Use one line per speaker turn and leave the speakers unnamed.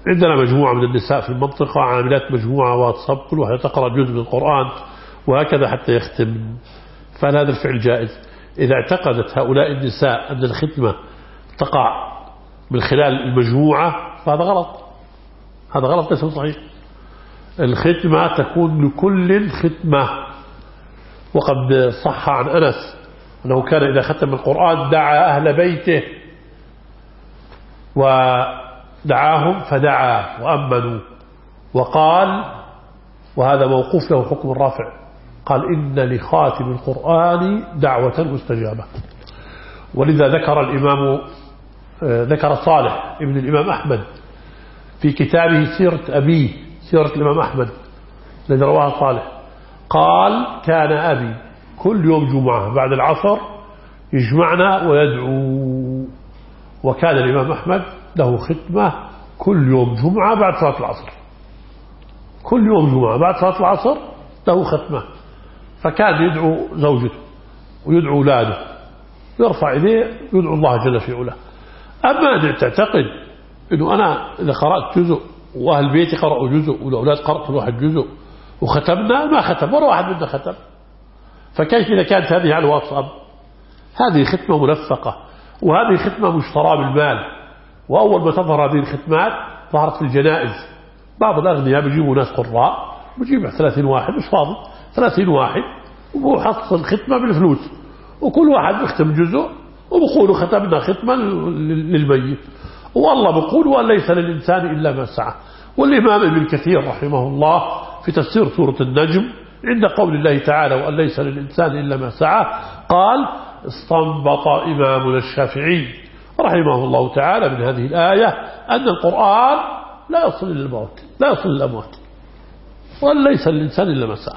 عندنا مجموعة من النساء في المنطقة عاملات مجموعة واتساب، كل واحدة تقرأ جزء من القرآن وهكذا حتى يختم، فهل هذا الفعل جائز؟ إذا اعتقدت هؤلاء النساء أن الختمة تقع من خلال المجموعة فهذا غلط، هذا غلط ليس صحيح. الختمة تكون لكل ختمة، وقد صح عن أنس أنه كان إذا ختم القرآن دعا أهل بيته ودعاهم فدعا وأمنوا، وقال، وهذا موقوف له حكم الرافع، قال إن لخاتم القرآن دعوة مستجابة. ولذا ذكر صالح ابن الإمام أحمد في كتابه سيرة أبيه، سيرة الإمام أحمد الذي رواه صالح، قال كان أبي كل يوم جمعة بعد العصر يجمعنا ويدعو، وكان الإمام أحمد له ختمة كل يوم جمعة بعد صلاة العصر، كل يوم جمعة بعد صلاة العصر له ختمة، فكان يدعو زوجته ويدعو أولاده يرفع إليه يدعو الله جل في علاه. أما أن تعتقد أنه أنا إذا قرأت جزء وأهل بيتي قرأوا جزء والأولاد قرأوا كل واحد جزء وختمنا، ما ختم ولا واحد منا ختم، فكيف إذا كانت هذه على الواتساب؟ هذه ختمة ملفقة، وهذه ختمة مشترى بالمال. وأول ما تظهر هذه الختمات ظهرت في الجنائز، بعض الأغنياء بيجيبوا ناس قراء، بيجيب 30 واحد مش فاضي 30 واحد وحط الختمة بالفلوس، وكل واحد بيختم جزء وبقولوا ختمنا ختمة للميت، والله بقول وأن ليس للإنسان إلا ما سعى. والإمام ابن كثير رحمه الله في تفسير سورة النجم عند قول الله تعالى وأن ليس للإنسان إلا ما سعى قال استنبط إمامنا الشافعي رحمه الله تعالى من هذه الآية أن القرآن لا يصل للموت، لا يصل للأموات، وأن ليس للإنسان إلا ما سعى.